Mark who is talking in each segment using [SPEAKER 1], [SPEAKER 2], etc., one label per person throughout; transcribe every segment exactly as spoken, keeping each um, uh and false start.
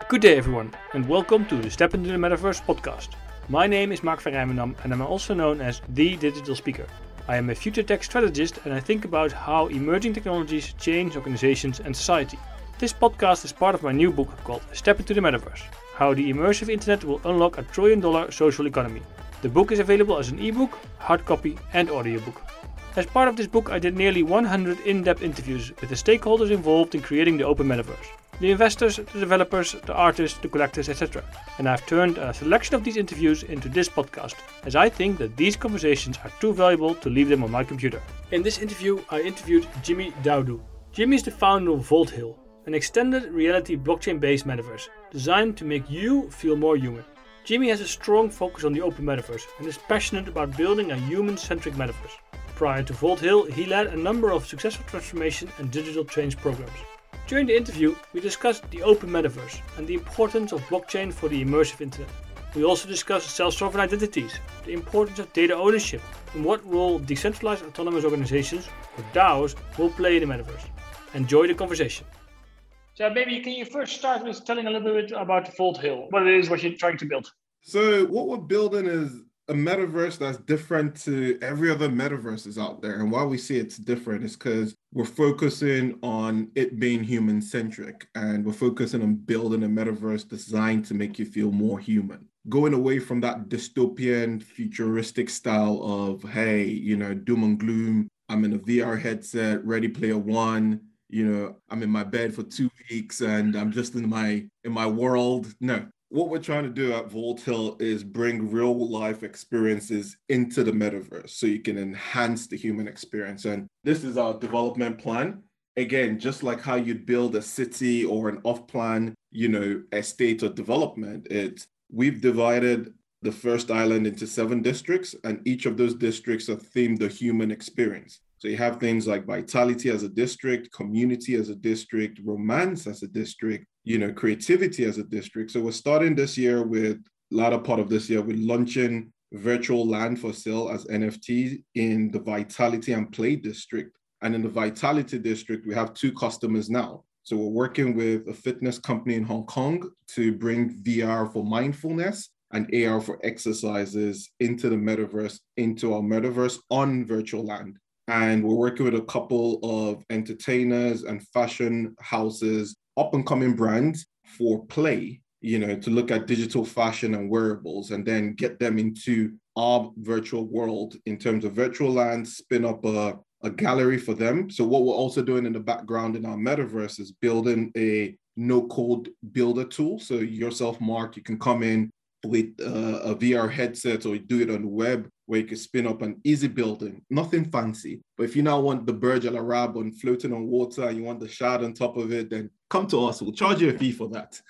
[SPEAKER 1] Good day everyone, and welcome to the Step into the Metaverse podcast. My name is Mark van Rijmenam and I'm also known as The Digital Speaker. I am a future tech strategist and I think about how emerging technologies change organizations and society. This podcast is part of my new book called Step into the Metaverse, How the Immersive Internet Will Unlock a Trillion Dollar Social Economy. The book is available as an ebook, hard copy and audiobook. As part of this book I did nearly one hundred in-depth interviews with the stakeholders involved in creating the open metaverse. The investors, the developers, the artists, the collectors, et cetera. And I've turned a selection of these interviews into this podcast, as I think that these conversations are too valuable to leave them on my computer. In this interview, I interviewed Jimmy Daudu. Jimmy is the founder of Vault Hill, an extended reality blockchain-based metaverse designed to make you feel more human. Jimmy has a strong focus on the open metaverse and is passionate about building a human-centric metaverse. Prior to Vault Hill, he led a number of successful transformation and digital change programs. During the interview, we discussed the open metaverse and the importance of blockchain for the immersive internet. We also discussed self-sovereign identities, the importance of data ownership, and what role decentralized autonomous organizations, or DAOs, will play in the metaverse. Enjoy the conversation. So maybe can you first start with telling a little bit about Vault Hill, what it is, what you're trying to build?
[SPEAKER 2] So what we're building is a metaverse that's different to every other metaverses out there. And why we see it's different is because we're focusing on it being human-centric, and we're focusing on building a metaverse designed to make you feel more human. Going away from that dystopian, futuristic style of, hey, you know, doom and gloom, I'm in a V R headset, Ready Player One, you know, I'm in my bed for two weeks and I'm just in my in my world. No. What we're trying to do at Vault Hill is bring real life experiences into the metaverse so you can enhance the human experience. And this is our development plan. Again, just like how you'd build a city or an off-plan, you know, estate or development, it's we've divided the first island into seven districts, and each of those districts are themed the human experience. So you have things like vitality as a district, community as a district, romance as a district, you know, creativity as a district. So we're starting this year with, latter part of this year, with launching virtual land for sale as N F T in the vitality and play district. And in the vitality district, we have two customers now. So we're working with a fitness company in Hong Kong to bring V R for mindfulness and A R for exercises into the metaverse, into our metaverse on virtual land. And we're working with a couple of entertainers and fashion houses, up and coming brands for play, you know, to look at digital fashion and wearables and then get them into our virtual world in terms of virtual land, spin up a, a gallery for them. So what we're also doing in the background in our metaverse is building a no-code builder tool. So yourself, Mark, you can come in with uh, a V R headset or do it on the web where you can spin up an easy building, nothing fancy. But if you now want the Burj Al Arab on floating on water and you want the shard on top of it, then come to us. We'll charge you a fee for that.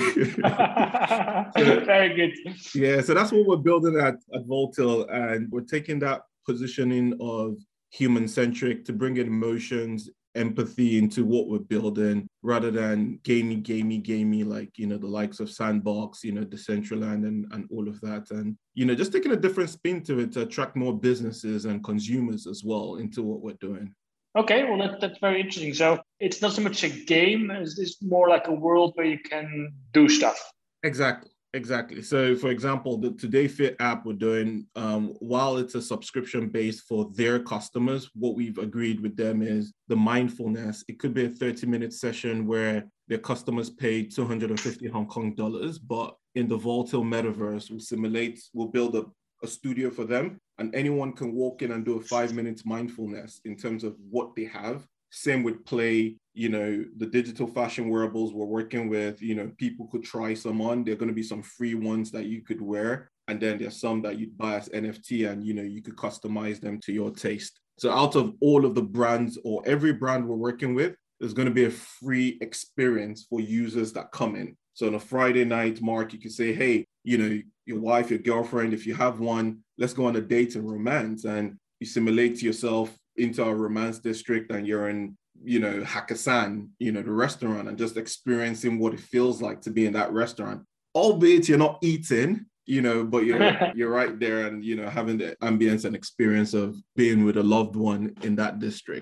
[SPEAKER 1] So, very good.
[SPEAKER 2] Yeah, so that's what we're building at, at Vault Hill. And we're taking that positioning of human-centric to bring in emotions, empathy into what we're building rather than gamey, gamey, gamey, like, you know, the likes of Sandbox, you know, Decentraland and, and all of that. And, you know, just taking a different spin to it to attract more businesses and consumers as well into what we're doing.
[SPEAKER 1] Okay, well, that, that's very interesting. So it's not so much a game, as it's more like a world where you can do stuff.
[SPEAKER 2] Exactly. Exactly. So, for example, the Today Fit app we're doing, um, while it's a subscription based for their customers, what we've agreed with them is the mindfulness. It could be a thirty minute session where their customers pay two hundred fifty Hong Kong dollars, but in the Vault Hill metaverse, we'll simulate, we'll build a, a studio for them, and anyone can walk in and do a five minutes mindfulness in terms of what they have. Same with play, you know, the digital fashion wearables we're working with, you know, people could try some on. There are going to be some free ones that you could wear. And then there's some that you'd buy as N F T and, you know, you could customize them to your taste. So out of all of the brands or every brand we're working with, there's going to be a free experience for users that come in. So on a Friday night, Mark, you can say, hey, you know, your wife, your girlfriend, if you have one, let's go on a date and romance. And you simulate yourself into a romance district and you're in, you know, Hakkasan, you know, the restaurant, and just experiencing what it feels like to be in that restaurant. Albeit you're not eating, you know, but you're you're right there and, you know, having the ambience and experience of being with a loved one in that district.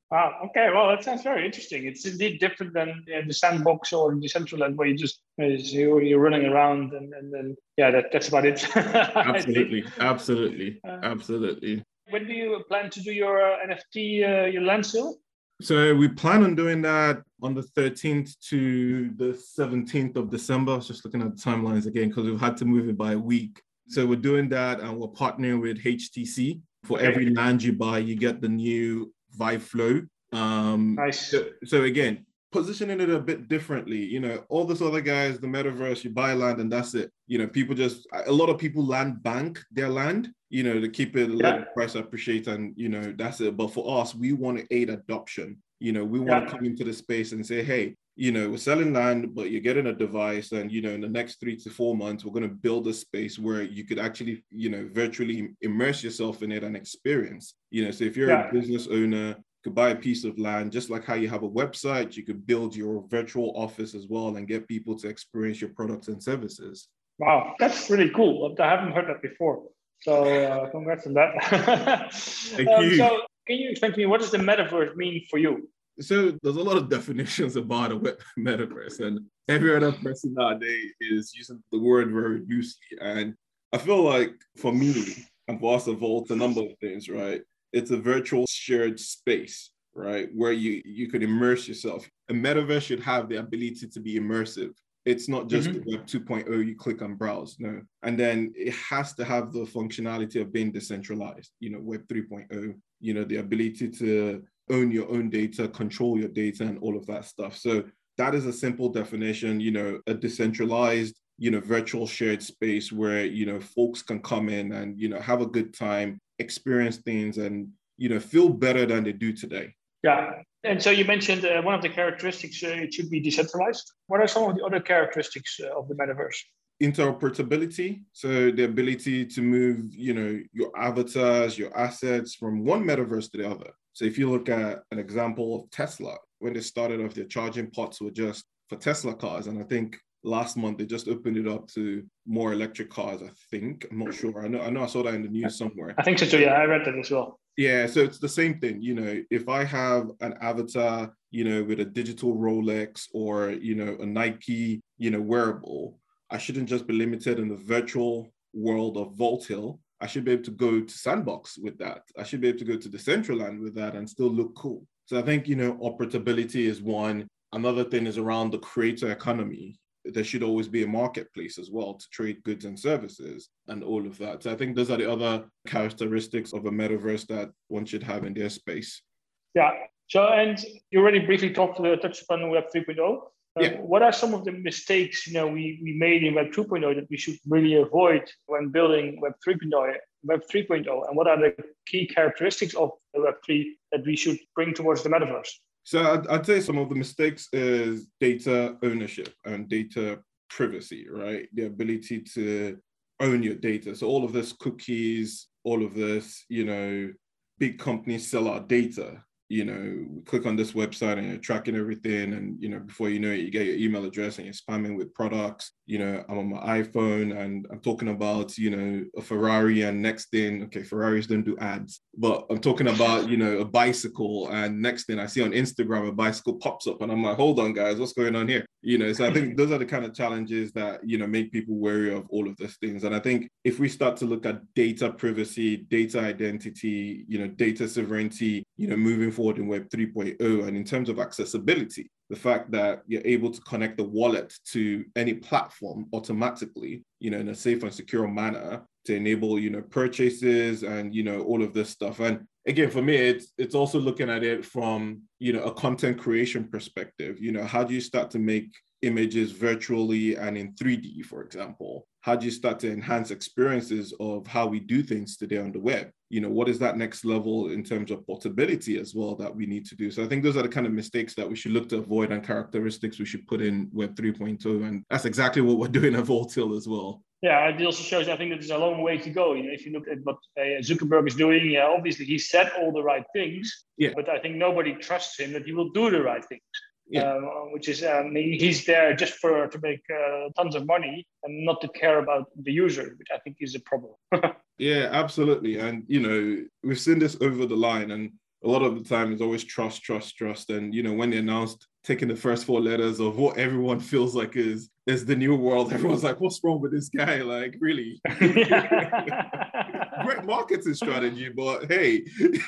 [SPEAKER 1] Wow. Okay. Well, that sounds very interesting. It's indeed different than uh, the sandbox or Decentraland, where you just uh, you're, you're running around and and then yeah, that, that's about it. I think.
[SPEAKER 2] Absolutely, absolutely,
[SPEAKER 1] Uh,
[SPEAKER 2] absolutely.
[SPEAKER 1] when do you plan to do your uh, N F T, uh, your land sale?
[SPEAKER 2] So we plan on doing that on the thirteenth to the seventeenth of December. I was just looking at the timelines again because we've had to move it by a week. So we're doing that and we're partnering with H T C. For
[SPEAKER 1] Okay.
[SPEAKER 2] every land you buy, you get the new Vive Flow. Um,
[SPEAKER 1] Nice.
[SPEAKER 2] so, so again, positioning it a bit differently. You know, all those other guys, the metaverse, you buy land and that's it. You know, people just, a lot of people land bank their land, you know, to keep it, let
[SPEAKER 1] Yeah.
[SPEAKER 2] the price appreciate and, you know, that's it. But for us, we want to aid adoption. You know, we want
[SPEAKER 1] Yeah.
[SPEAKER 2] to come into the space and say, hey, you know, we're selling land, but you're getting a device. And, you know, in the next three to four months, we're going to build a space where you could actually, you know, virtually immerse yourself in it and experience. You know, so if you're
[SPEAKER 1] Yeah.
[SPEAKER 2] a business owner, could buy a piece of land, just like how you have a website, you could build your virtual office as well and get people to experience your products and services.
[SPEAKER 1] Wow, that's really cool. I haven't heard that before. So uh, congrats on that.
[SPEAKER 2] Thank
[SPEAKER 1] um,
[SPEAKER 2] you.
[SPEAKER 1] So can you explain to me, what does the metaverse mean for you?
[SPEAKER 2] So there's a lot of definitions about a metaverse, and every other person nowadays is using the word very loosely. And I feel like for me and for us at Vault, a number of things, right? It's a virtual shared space, right? Where you, you could immerse yourself. A metaverse should have the ability to be immersive. It's not just mm-hmm. Web two point oh, you click and browse, no. And then it has to have the functionality of being decentralized, you know, Web three point oh, you know, the ability to own your own data, control your data and all of that stuff. So that is a simple definition, you know, a decentralized, you know, virtual shared space where, you know, folks can come in and, you know, have a good time, experience things and, you know, feel better than they do today.
[SPEAKER 1] Yeah. And so you mentioned uh, one of the characteristics, uh, it should be decentralized. What are some of the other characteristics uh, of the metaverse?
[SPEAKER 2] Interoperability. So the ability to move, you know, your avatars, your assets from one metaverse to the other. So if you look at an example of Tesla, when they started off, their charging ports were just for Tesla cars. And I think last month they just opened it up to more electric cars, I think. I'm not sure. I know I know I saw that in the news somewhere.
[SPEAKER 1] I think so too. Yeah, I read that as well.
[SPEAKER 2] Yeah, so it's the same thing. You know, if I have an avatar, you know, with a digital Rolex or, you know, a Nike, you know, wearable, I shouldn't just be limited in the virtual world of Vault Hill. I should be able to go to Sandbox with that. I should be able to go to Decentraland with that and still look cool. So I think, you know, operability is one. Another thing is around the creator economy. There should always be a marketplace as well to trade goods and services and all of that. So I think those are the other characteristics of a metaverse that one should have in their space.
[SPEAKER 1] Yeah. So, and you already briefly talked to the touched upon Web three point oh. Um, yeah. What are some of the mistakes, you know, we, we made in Web two point oh that we should really avoid when building Web three point oh, Web three point oh? And what are the key characteristics of Web three that we should bring towards the metaverse?
[SPEAKER 2] So I'd, I'd say some of the mistakes is data ownership and data privacy, right? The ability to own your data. So all of this cookies, all of this, you know, big companies sell our data. You know, we click on this website and you're tracking everything. And, you know, before you know it, you get your email address and you're spamming with products. You know, I'm on my iPhone and I'm talking about, you know, a Ferrari and next thing, okay, Ferraris don't do ads, but I'm talking about, you know, a bicycle and next thing I see on Instagram, a bicycle pops up and I'm like, hold on guys, what's going on here? You know, so I think those are the kind of challenges that, you know, make people wary of all of these things. And I think if we start to look at data privacy, data identity, you know, data sovereignty, you know, moving forward in Web three point oh, and in terms of accessibility, the fact that you're able to connect the wallet to any platform automatically, you know, in a safe and secure manner to enable, you know, purchases and, you know, all of this stuff. And again, for me, it's it's also looking at it from, you know, a content creation perspective. You know, how do you start to make images virtually and in three D, for example? How do you start to enhance experiences of how we do things today on the web? You know, what is that next level in terms of portability as well that we need to do? So I think those are the kind of mistakes that we should look to avoid and characteristics we should put in Web three point oh. And that's exactly what we're doing at Vault Hill as well.
[SPEAKER 1] Yeah, it also shows, I think, that there's a long way to go. You know, if you look at what uh, Zuckerberg is doing, yeah, obviously he said all the right things,
[SPEAKER 2] yeah.
[SPEAKER 1] but I think nobody trusts him that he will do the right things.
[SPEAKER 2] Yeah.
[SPEAKER 1] Um, which is, um, he's there just for to make uh, tons of money and not to care about the user, which I think is a problem.
[SPEAKER 2] Yeah, absolutely. And, you know, we've seen this over the line. And a lot of the time it's always trust, trust, trust. And, you know, when they announced taking the first four letters of what everyone feels like is, is the new world, everyone's like, what's wrong with this guy? Like, really? Great marketing strategy, but hey.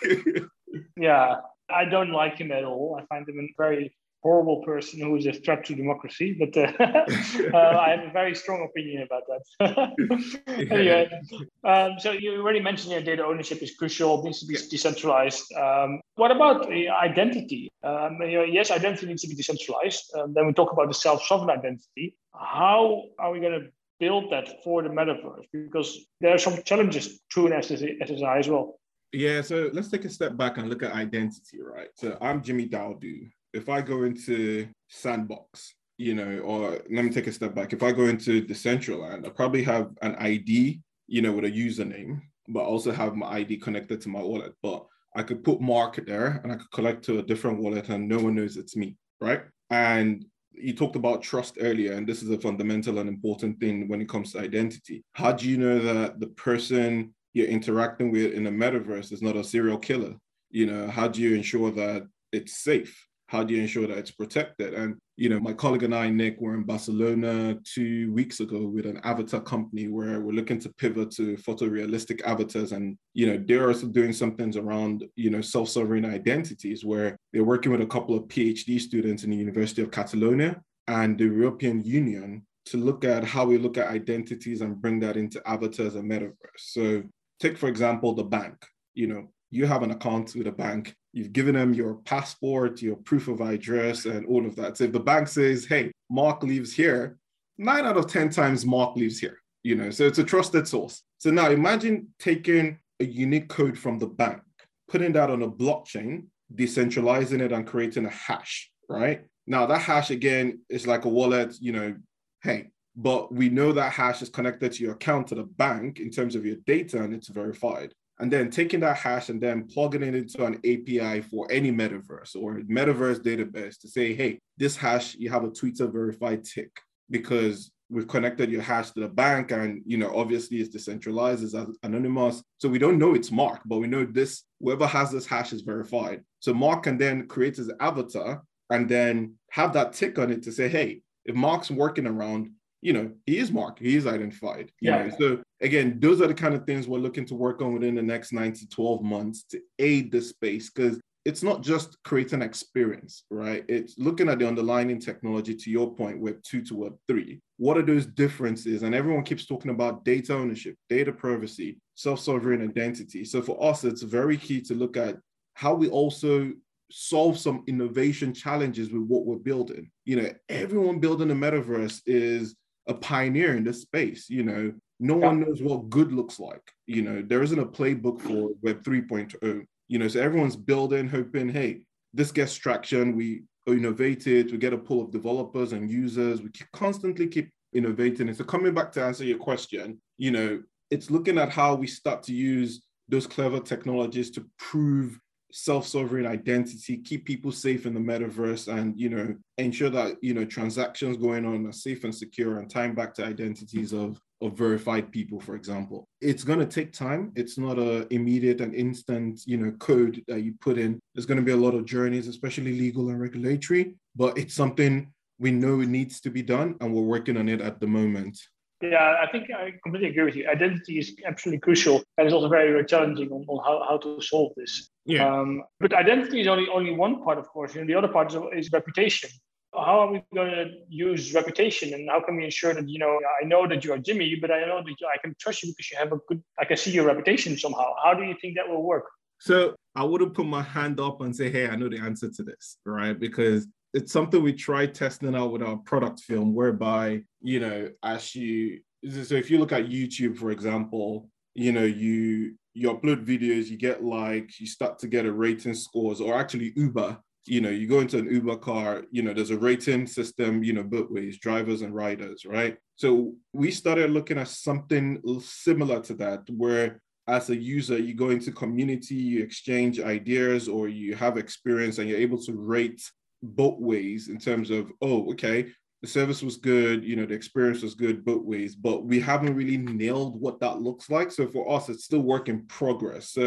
[SPEAKER 1] Yeah, I don't like him at all. I find him a very horrible person who is a threat to democracy, but uh, uh, I have a very strong opinion about that. Anyway, um, so you already mentioned that data ownership is crucial, it needs to be decentralized. Um, what about the identity? Um, you know, yes, identity needs to be decentralized. Um, then we talk about the self-sovereign identity. How are we going to build that for the metaverse? Because there are some challenges to an S S I as well.
[SPEAKER 2] Yeah, so let's take a step back and look at identity, right? So I'm Jimmy Dowdu. If I go into Sandbox, you know, or let me take a step back. If I go into Decentraland, I probably have an I D, you know, with a username, but also have my I D connected to my wallet. But I could put Mark there and I could collect to a different wallet and no one knows it's me, right? And you talked about trust earlier, and this is a fundamental and important thing when it comes to identity. How do you know that the person you're interacting with in the metaverse is not a serial killer? You know, how do you ensure that it's safe? How do you ensure that it's protected? And, you know, my colleague and I, Nick, were in Barcelona two weeks ago with an avatar company where we're looking to pivot to photorealistic avatars. And, you know, they're also doing some things around, you know, self-sovereign identities where they're working with a couple of PhD students in the University of Catalonia and the European Union to look at how we look at identities and bring that into avatars and metaverse. So take, for example, the bank. You know, you have an account with a bank. You've given them your passport, your proof of address, and all of that. So if the bank says, hey, Mark lives here, nine out of ten times Mark lives here, you know, so it's a trusted source. So now imagine taking a unique code from the bank, putting that on a blockchain, decentralizing it and creating a hash, right? Now that hash, again, is like a wallet, you know, hey, but we know that hash is connected to your account to the bank in terms of your data and it's verified. And then taking that hash and then plugging it into an A P I for any metaverse or metaverse database to say, hey, this hash, you have a Twitter verified tick because we've connected your hash to the bank and, you know, obviously it's decentralized, it's anonymous. So we don't know it's Mark, but we know this, whoever has this hash is verified. So Mark can then create his avatar and then have that tick on it to say, hey, if Mark's working around, you know, he is Mark, he is identified. You yeah. know, so again, those are the kind of things we're looking to work on within the next nine to twelve months to aid this space, because it's not just creating experience, right? It's looking at the underlying technology, to your point, Web two to Web three. What are those differences? And everyone keeps talking about data ownership, data privacy, self-sovereign identity. So for us, it's very key to look at how we also solve some innovation challenges with what we're building. You know, everyone building a metaverse is a pioneer in this space. You know, no one knows what good looks like. You know, there isn't a playbook for Web three point oh. You know, so everyone's building, hoping, hey, this gets traction. We innovate it. We get a pool of developers and users. We keep, constantly keep innovating. And so coming back to answer your question, you know, it's looking at how we start to use those clever technologies to prove self-sovereign identity, keep people safe in the metaverse, and, you know, ensure that, you know, transactions going on are safe and secure and tying back to identities of, of verified people, for example. It's going to take time. It's not a immediate and instant, you know, code that you put in. There's going to be a lot of journeys, especially legal and regulatory, but it's something we know it needs to be done, and we're working on it at the moment.
[SPEAKER 1] Yeah, I think I completely agree with you. Identity is absolutely crucial, and it's also very, very challenging on, on how, how to solve this.
[SPEAKER 2] Yeah.
[SPEAKER 1] Um, but identity is only, only one part, of course. You know, the other part is, is reputation. How are we going to use reputation, and how can we ensure that, you know, I know that you are Jimmy, but I know that you, I can trust you because you have a good, I can see your reputation somehow. How do you think that will work?
[SPEAKER 2] So I wouldn't put my hand up and say, hey, I know the answer to this, right? Because it's something we tried testing out with our product film, whereby, you know, as you, so if you look at YouTube, for example, you know, you, you upload videos, you get likes, you start to get a rating scores, or actually Uber, you know, you go into an Uber car, you know, there's a rating system, you know, both ways, drivers and riders, right? So we started looking at something similar to that, where as a user, you go into community, you exchange ideas, or you have experience and you're able to rate both ways in terms of, oh, okay, the service was good, you know, the experience was good both ways, but we haven't really nailed what that looks like. So for us, it's still work in progress. So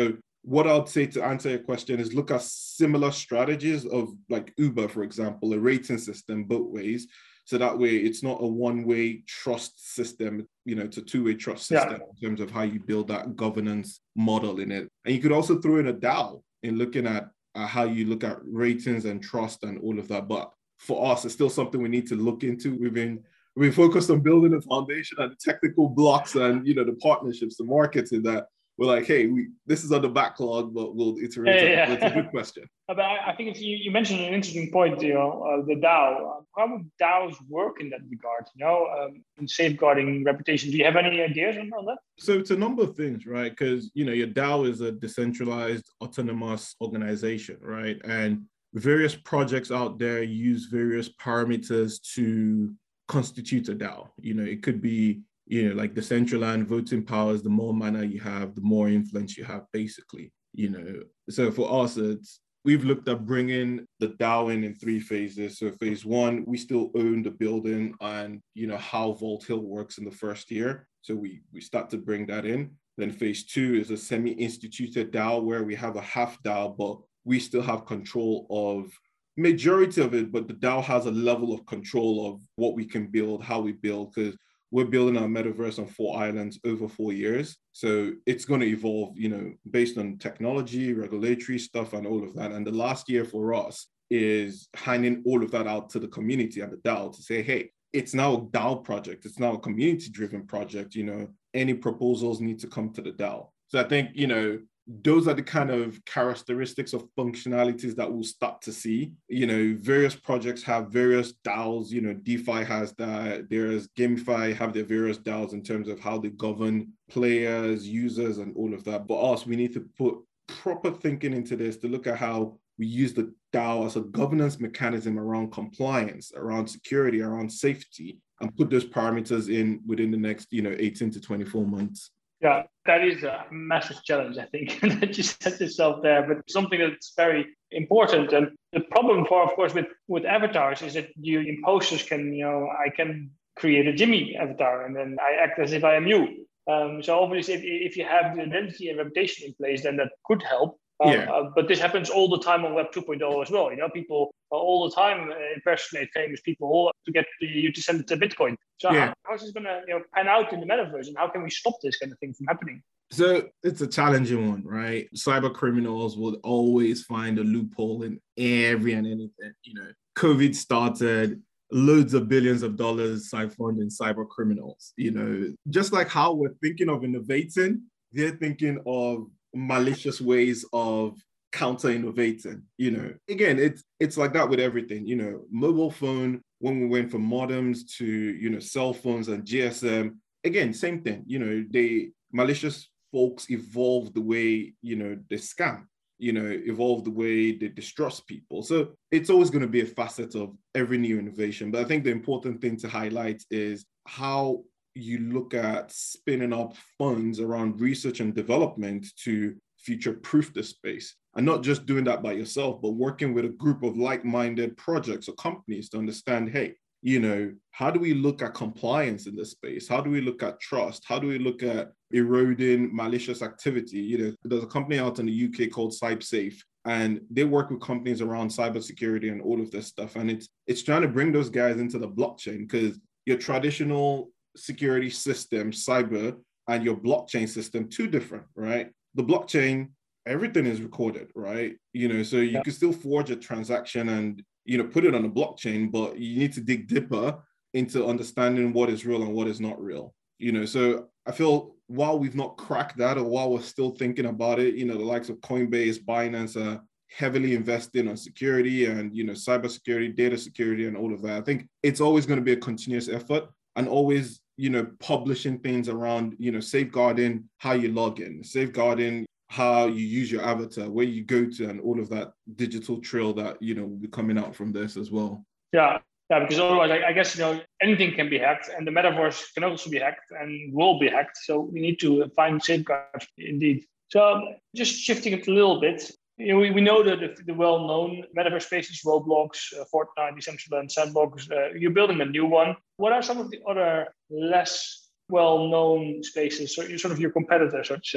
[SPEAKER 2] what I'd say to answer your question is look at similar strategies of like Uber, for example, a rating system both ways. So that way it's not a one-way trust system, you know, it's a two-way trust system yeah. in terms of how you build that governance model in it. And you could also throw in a DAO in looking at uh, how you look at ratings and trust and all of that. But for us, it's still something we need to look into. We've been we've been focused on building the foundation and the technical blocks and, you know, the partnerships, the marketing that we're like, hey, we this is on the backlog, but we'll iterate. Yeah, yeah. It's a good question.
[SPEAKER 1] But I, I think it's, you, you mentioned an interesting point, you know, uh, the DAO. How would DAOs work in that regard, you know, um, in safeguarding reputation? Do you have any ideas on, on that?
[SPEAKER 2] So it's a number of things, right? Because, you know, your DAO is a decentralized autonomous organization, right? And various projects out there use various parameters to constitute a DAO. You know, it could be, you know, like the Decentraland voting powers, the more mana you have, the more influence you have, basically, you know. So for us, it's, we've looked at bringing the DAO in in three phases. So phase one, we still own the building and, you know, how Vault Hill works in the first year. So we, we start to bring that in. Then phase two is a semi-instituted DAO where we have a half DAO, but we still have control of majority of it, but the DAO has a level of control of what we can build, how we build, because we're building our metaverse on four islands over four years. So it's going to evolve, you know, based on technology, regulatory stuff, and all of that. And the last year for us is handing all of that out to the community and the DAO to say, hey, it's now a DAO project. It's now a community-driven project. You know, any proposals need to come to the DAO. So I think, you know, those are the kind of characteristics of functionalities that we'll start to see. You know, various projects have various DAOs, you know, DeFi has that, there's GameFi have their various DAOs in terms of how they govern players, users, and all of that. But us, we need to put proper thinking into this to look at how we use the DAO as a governance mechanism around compliance, around security, around safety, and put those parameters in within the next, you know, eighteen to twenty-four months.
[SPEAKER 1] Yeah, that is a massive challenge, I think, that you set yourself there, but something that's very important. And the problem for, of course, with, with avatars is that you imposters can, you know, I can create a Jimmy avatar and then I act as if I am you. Um, so obviously, if, if you have the identity and reputation in place, then that could help. Um, yeah. uh, but this happens all the time on Web two point oh as well. You know, people uh, all the time uh, impersonate famous people to get you to send it to Bitcoin. So yeah. how, how's this going to, you know, pan out in the metaverse, and how can we stop this kind of thing from happening?
[SPEAKER 2] So it's a challenging one, right? Cyber criminals will always find a loophole in every and anything. You know, COVID started, loads of billions of dollars siphoned in cyber criminals. You know, just like how we're thinking of innovating, they're thinking of malicious ways of counter innovating. You know, again, it's it's like that with everything. You know, mobile phone, when we went from modems to, you know, cell phones and G S M, again, same thing. You know, they malicious folks evolve the way, you know, they scam, you know, evolve the way they distrust people. So it's always going to be a facet of every new innovation. But I think the important thing to highlight is how you look at spinning up funds around research and development to future-proof the space. And not just doing that by yourself, but working with a group of like-minded projects or companies to understand, hey, you know, how do we look at compliance in this space? How do we look at trust? How do we look at eroding malicious activity? You know, there's a company out in the U K called CyberSafe, and they work with companies around cybersecurity and all of this stuff. And it's it's trying to bring those guys into the blockchain, because your traditional security system, cyber, and your blockchain system, two different, right? The blockchain, everything is recorded, right? You know, so you yeah. can still forge a transaction and, you know, put it on a blockchain, but you need to dig deeper into understanding what is real and what is not real. You know, so I feel while we've not cracked that, or while we're still thinking about it, you know, the likes of Coinbase, Binance are heavily investing on security and, you know, cybersecurity, data security, and all of that. I think it's always going to be a continuous effort, and always, you know, publishing things around, you know, safeguarding how you log in, safeguarding how you use your avatar, where you go to, and all of that digital trail that, you know, will be coming out from this as well.
[SPEAKER 1] Yeah, yeah, because otherwise, I, I guess, you know, anything can be hacked, and the metaverse can also be hacked and will be hacked. So we need to find safeguards indeed. So just shifting it a little bit, you know, we, we know that the, the well-known metaverse spaces, Roblox, uh, Fortnite, Decentraland, Sandbox, uh, you're building a new one. What are some of the other less well-known spaces, so you're sort of your competitors, so to say?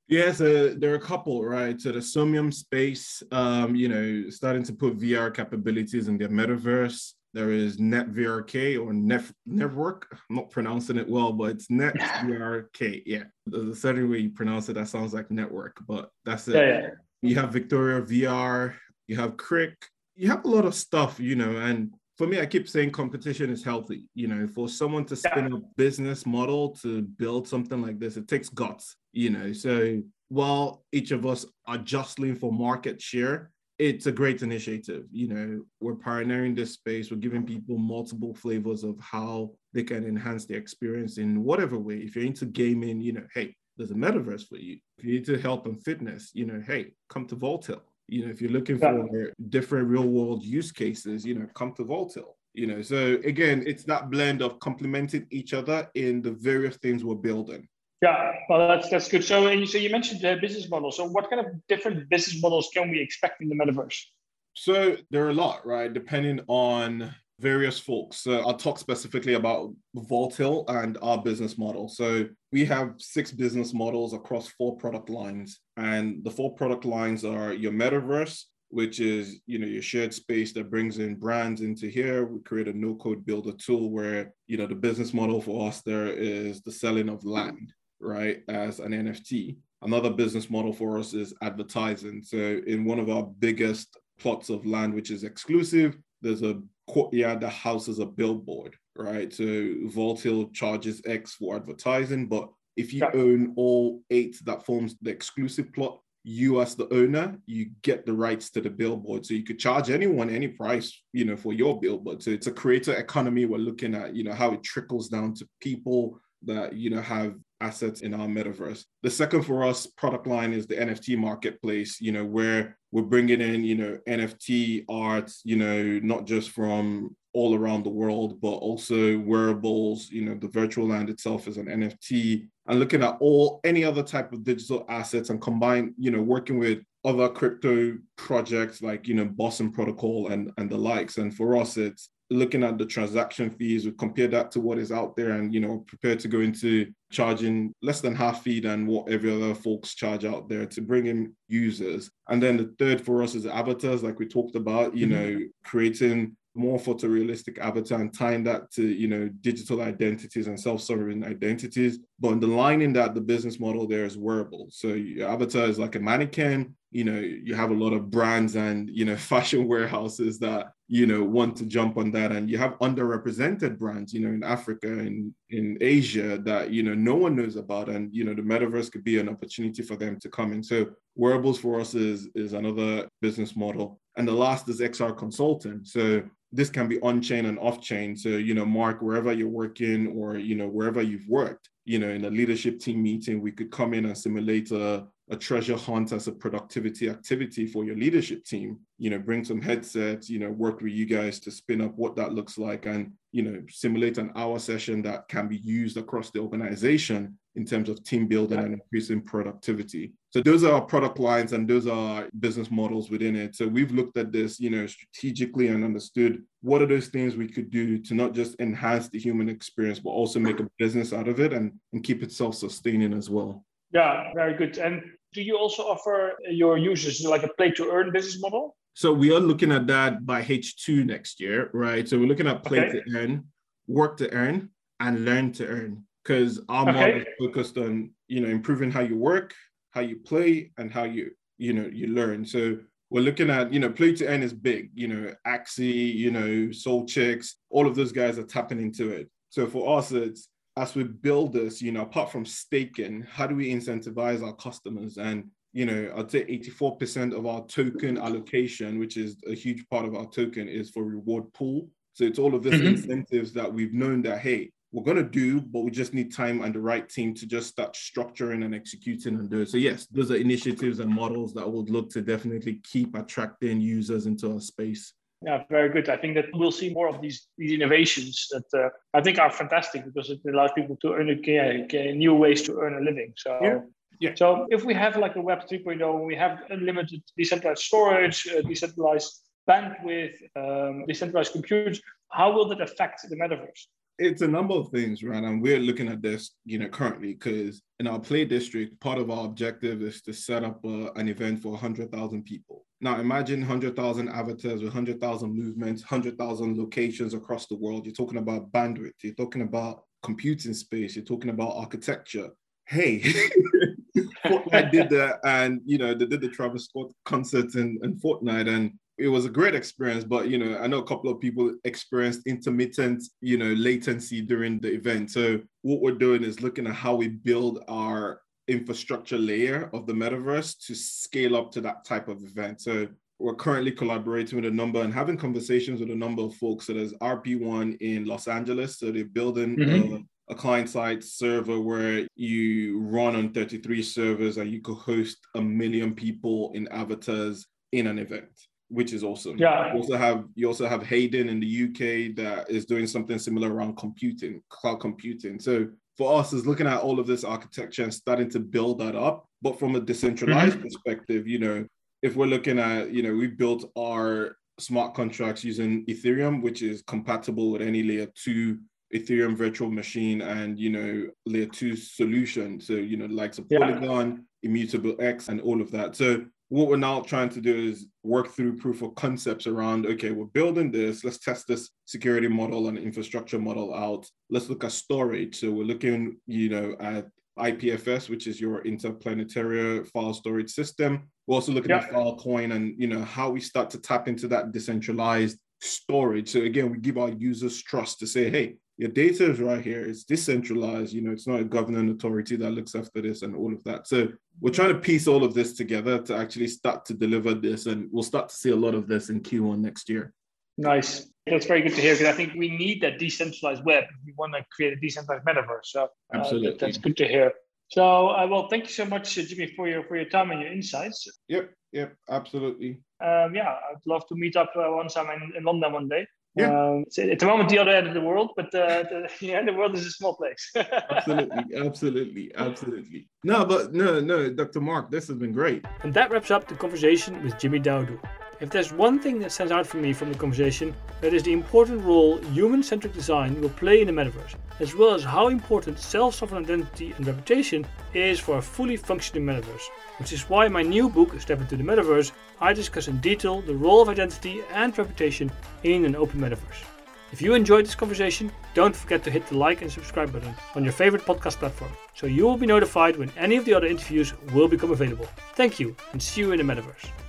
[SPEAKER 2] Yeah, so there are a couple, right? So the Somium space, um, you know, starting to put V R capabilities in their metaverse. There is NetVRK or Net Network. I'm not pronouncing it well, but it's NetVRK. Yeah, there's a certain way you pronounce it that sounds like network, but that's
[SPEAKER 1] Yeah,
[SPEAKER 2] it.
[SPEAKER 1] yeah.
[SPEAKER 2] You have Victoria V R. You have Crick. You have a lot of stuff, you know, and for me, I keep saying competition is healthy. You know, for someone to spin
[SPEAKER 1] Yeah.
[SPEAKER 2] a business model to build something like this, it takes guts, you know. So while each of us are jostling for market share, it's a great initiative. You know, we're pioneering this space. We're giving people multiple flavors of how they can enhance their experience in whatever way. If you're into gaming, you know, hey, there's a metaverse for you. If you're into health and fitness, you know, hey, come to Voltaire. You know, if you're looking
[SPEAKER 1] Yeah.
[SPEAKER 2] for different real world use cases, you know, come to Voltaire. You know, so again, it's that blend of complementing each other in the various things we're building.
[SPEAKER 1] Yeah, well, that's that's good. So, and you, so you mentioned the business model. So, what kind of different business models can we expect in the metaverse?
[SPEAKER 2] So there are a lot, right? Depending on various folks. So I'll talk specifically about Voltil and our business model. So we have six business models across four product lines. And the four product lines are your metaverse, which is, you know, your shared space that brings in brands into here. We create a no-code builder tool where, you know, the business model for us there is the selling of land, right, as an N F T. Another business model for us is advertising. So in one of our biggest plots of land, which is exclusive, there's a courtyard that houses a billboard, right? So Voltil charges X for advertising, but if you
[SPEAKER 1] Yeah.
[SPEAKER 2] own all eight that forms the exclusive plot, you as the owner, you get the rights to the billboard. So you could charge anyone any price, you know, for your billboard. So it's a creator economy. We're looking at, you know, how it trickles down to people that, you know, have assets in our metaverse. The second for us product line is the N F T marketplace, you know, where we're bringing in, you know, N F T art, you know, not just from all around the world, but also wearables, you know, the virtual land itself is an N F T, and looking at all any other type of digital assets and combine, you know, working with other crypto projects like, you know, Boston Protocol and, and the likes. And for us, it's looking at the transaction fees, we compare that to what is out there and, you know, prepared to go into charging less than half fee than what every other folks charge out there to bring in users. And then the third for us is avatars, like we talked about, you know, creating more photorealistic avatar and tying that to, you know, digital identities and self-sovereign identities. But underlining that, the business model there is wearable. So your avatar is like a mannequin. You know, you have a lot of brands and, you know, fashion warehouses that, you know, want to jump on that. And you have underrepresented brands, you know, in Africa and in Asia that, you know, no one knows about. And, you know, the metaverse could be an opportunity for them to come in. So wearables for us is, is another business model. And the last is X R consulting. So this can be on-chain and off-chain. So, you know, Mark, wherever you're working or, you know, wherever you've worked, you know, in a leadership team meeting, we could come in and simulate a, a treasure hunt as a productivity activity for your leadership team, you know, bring some headsets, you know, work with you guys to spin up what that looks like and, you know, simulate an hour session that can be used across the organization in terms of team building and increasing productivity. So those are our product lines and those are business models within it. So we've looked at this, you know, strategically and understood what are those things we could do to not just enhance the human experience, but also make a business out of it and, and keep it self-sustaining as well.
[SPEAKER 1] Yeah, very good. And do you also offer your users like a play-to-earn business model?
[SPEAKER 2] So we are looking at that by H two next year, right? So we're looking at play okay. to earn, work to earn, and learn to earn. Because our okay. model is focused on, you know, improving how you work, how you play, and how you, you know, you learn. So we're looking at, you know, play to earn is big, you know, Axie, you know, SoulChicks, all of those guys are tapping into it. So for us, it's, as we build this, you know, apart from staking, how do we incentivize our customers? And, you know, I'd say eighty-four percent of our token allocation, which is a huge part of our token, is for reward pool. So it's all of these mm-hmm. incentives that we've known that, hey, we're going to do, but we just need time and the right team to just start structuring and executing on those. So yes, those are initiatives and models that would look to definitely keep attracting users into our space.
[SPEAKER 1] Yeah, very good. I think that we'll see more of these, these innovations that uh, I think are fantastic because it allows people to earn a, new ways to earn a living. So,
[SPEAKER 2] yeah. Yeah.
[SPEAKER 1] So if we have like a Web three point oh, we have unlimited decentralized storage, uh, decentralized bandwidth, um, decentralized compute, how will that affect the metaverse?
[SPEAKER 2] It's a number of things, right? And we're looking at this, you know, currently because in our play district, part of our objective is to set up uh, an event for one hundred thousand people. Now, imagine one hundred thousand avatars with one hundred thousand movements, one hundred thousand locations across the world. You're talking about bandwidth. You're talking about computing space. You're talking about architecture. Hey, Fortnite did that, and, you know, they did the Travis Scott concert in, in Fortnite, and it was a great experience, but, you know, I know a couple of people experienced intermittent, you know, latency during the event. So what we're doing is looking at how we build our infrastructure layer of the metaverse to scale up to that type of event. So we're currently collaborating with a number and having conversations with a number of folks. So there's R P one in Los Angeles. So they're building mm-hmm. a, a client-side server where you run on thirty-three servers and you could host a million people in avatars in an event, which is awesome.
[SPEAKER 1] Yeah.
[SPEAKER 2] You also have you also have Hayden in the U K that is doing something similar around computing, cloud computing. So for us, is looking at all of this architecture and starting to build that up. But from a decentralized mm-hmm. perspective, you know, if we're looking at, you know, we built our smart contracts using Ethereum, which is compatible with any layer two Ethereum virtual machine and, you know, layer two solution. So, you know, like some Polygon, yeah. Immutable X, and all of that. So what we're now trying to do is work through proof of concepts around, okay, we're building this, let's test this security model and infrastructure model out. Let's look at storage. So we're looking, you know, at I P F S, which is your interplanetary file storage system. We're also looking yep. at Filecoin and, you know, how we start to tap into that decentralized storage. So again, we give our users trust to say, hey, your data is right here. It's decentralized. You know, it's not a governing authority that looks after this and all of that. So we're trying to piece all of this together to actually start to deliver this. And we'll start to see a lot of this in Q one next year.
[SPEAKER 1] Nice. That's very good to hear, because I think we need that decentralized web. We want to create a decentralized metaverse. So uh,
[SPEAKER 2] Absolutely.
[SPEAKER 1] That, that's good to hear. So, uh, well, thank you so much, uh, Jimmy, for your for your time and your insights.
[SPEAKER 2] Yep, yep, absolutely.
[SPEAKER 1] Um, yeah, I'd love to meet up uh, one time in, in London one day.
[SPEAKER 2] Yeah.
[SPEAKER 1] Um, it's at the moment the other end of the world, but uh, the, yeah, the world is a small place.
[SPEAKER 2] absolutely, absolutely, absolutely. No, but no, no, Doctor Mark, this has been great.
[SPEAKER 1] And that wraps up the conversation with Jimmy Dowdle. If there's one thing that stands out for me from the conversation, that is the important role human-centric design will play in the metaverse, as well as how important self-sovereign identity and reputation is for a fully functioning metaverse. Which is why in my new book, Step Into the Metaverse, I discuss in detail the role of identity and reputation in an open metaverse. If you enjoyed this conversation, don't forget to hit the like and subscribe button on your favorite podcast platform, so you will be notified when any of the other interviews will become available. Thank you, and see you in the metaverse.